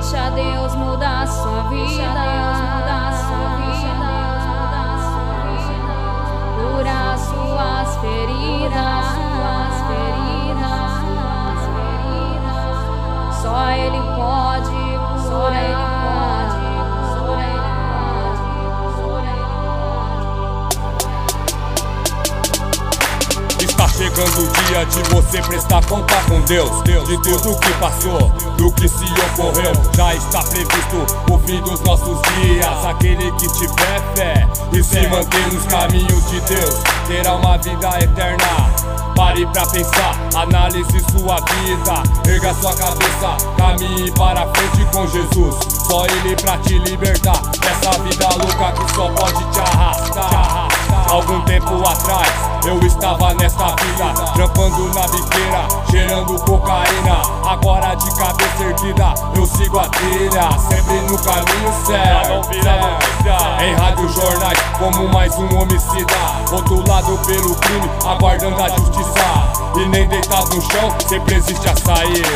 Deixa Deus mudar a sua vida, curar suas feridas. Só Ele pode, só Ele pode. Está chegando o dia de você prestar conta com Deus, de tudo que passou, do que se ocorreu. Já está previsto o fim dos nossos dias. Aquele que tiver fé e se manter nos caminhos de Deus terá uma vida eterna. Pare pra pensar, analise sua vida, erga sua cabeça, caminhe para frente com Jesus. Só Ele pra te libertar dessa vida louca que só pode te arrastar. Algum tempo atrás eu estava nesta vida, trampando na biqueira, cheirando cocaína. Agora de cabeça erguida eu sigo a trilha, sempre no caminho certo. Em rádio jornais como mais um homicida, rotulado pelo crime, aguardando a justiça. E nem deitado no chão, sempre existe a sair.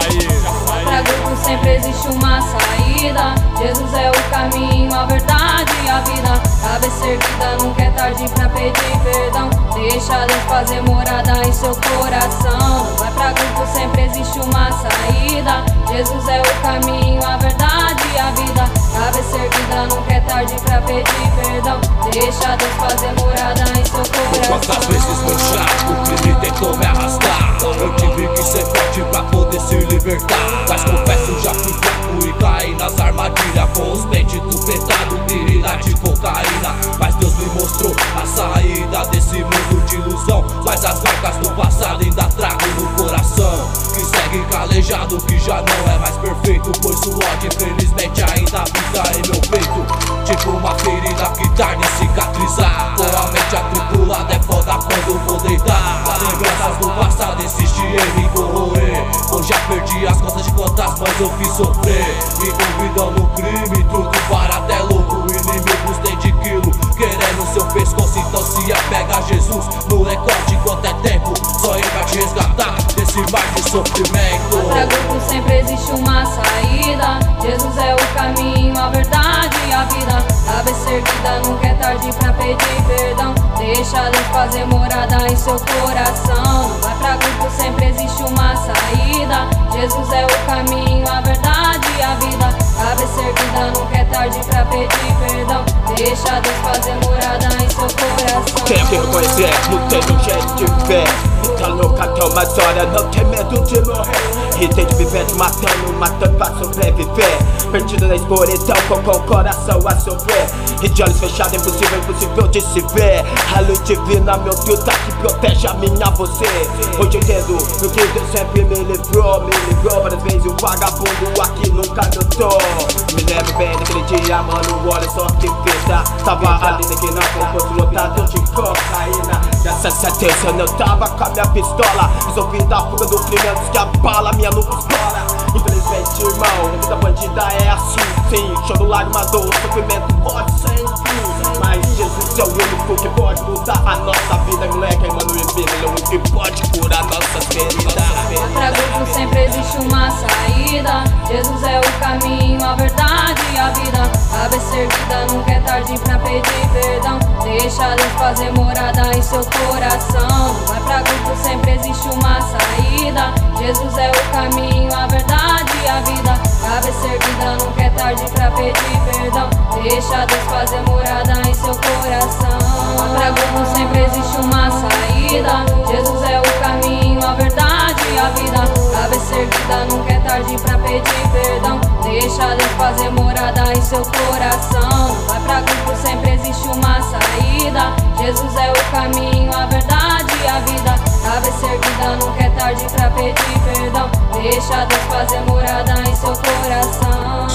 Pra grupo sempre existe uma saída. Jesus é o caminho, a verdade e a vida. Cabeça erguida, nunca é tarde pra pedir perdão. Deixa Deus fazer morada em seu coração. Vai pra grupo, sempre existe uma saída. Jesus é o caminho, a verdade e a vida. Cabeça erguida, nunca é tarde pra pedir perdão. Deixa Deus fazer morada em seu coração. Quantas vezes meu chato, o crime tentou me arrastar. Eu tive que ser forte pra poder se libertar. Mas confesso, já fui fraco e caí nas armadilhas, com os dentes tupetados, tirina de cocaína. Mas Deus me mostrou a saída desse mundo de ilusão. Mas as marcas do passado ainda trago no coração, que segue calejado, que já não é mais perfeito, pois o ódio infelizmente ainda habita em meu peito. Tipo uma ferida que tarda em cicatrizar. Com a mente atribulada é foda quando vou deitar. As lembranças do passado insistem em me corroer. Hoje já perdi as contas de quantas mães eu fiz sofrer. Me convidam no crime, tudo para até louco. Inimigos tem de quilo, querendo seu pescoço. Então se apega a Jesus no recorte enquanto é tempo. Só Ele vai te resgatar desse mar de sofrimento. Pra grupo sempre existe uma saída. Jesus é o caminho, a verdade e a vida. Cabeça erguida, nunca é tarde pra pedir perdão. Deixa Deus fazer morada em seu coração. Vai pra grupo, sempre existe uma saída. Jesus é o caminho, a verdade e a vida. Cabeça erguida, nunca é tarde pra pedir perdão. Deixa Deus fazer morada em seu coração. Tenho que reconhecer, não tenho jeito de ver. Tá louca até uma história, não tem medo de morrer. E tem de viver matando pra sobreviver. Perdido na escuridão, com o coração a sofrer. E de olhos fechados, impossível de se ver. A luz divina, meu Deus, tá que protege a minha você. Hoje eu entendo o que Deus sempre me livrou. Várias vezes o vagabundo aqui nunca notou. Me lembro bem daquele dia, mano, olha só que fita. Tava ali naquele composto lotado de cocaína. Graças a Deus eu não tava com a minha pistola. Resolvi dar fuga do crime antes que a bala minha não pistola. Infelizmente, irmão, a vida bandida é assim, sim. Choro, lágrimas, dor, sofrimento pode ser enfim. Mas Jesus é o único que pode mudar a nossa vida. Moleque, mano, ele é o único que pode curar nossas feridas. Pra grupo sempre existe uma saída. Jesus é o caminho, a verdade e a vida. Cabeça erguida, nunca é tarde pra pedir perdão. Deixa Deus fazer morada em seu coração. Vai pra grupo, sempre existe uma saída. Jesus é o caminho, a verdade e a vida. Cabeça erguida, nunca é tarde pra pedir perdão. Deixa Deus fazer morada em seu coração. Pra grupo sempre existe uma saída. Jesus é o caminho, a verdade e a vida. Cabeça erguida, nunca é tarde pra pedir perdão. Deixa Deus fazer morada em seu coração. Vai pra grupo, sempre existe uma saída. Jesus é o caminho, a verdade e a vida. Cabeça erguida, nunca é tarde pra pedir perdão. Deixa Deus fazer morada em seu coração.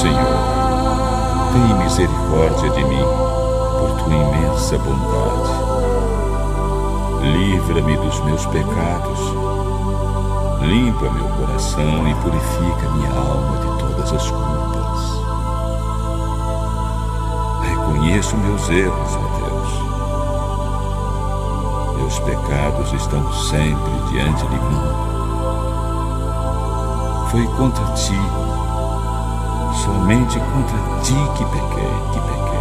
Senhor, tem misericórdia de mim, por tua imensa bondade. Livra-me dos meus pecados. Limpa meu coração e purifica minha alma de todas as culpas. Reconheço meus erros, ó Deus. Meus pecados estão sempre diante de mim. Foi contra ti, somente contra ti que pequei.